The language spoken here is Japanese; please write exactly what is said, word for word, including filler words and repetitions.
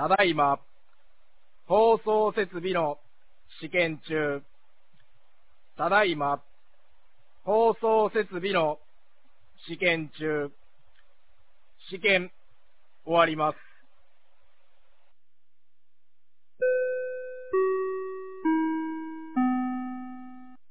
ただいま、放送設備の試験中。ただいま、放送設備の試験中。試験終わります。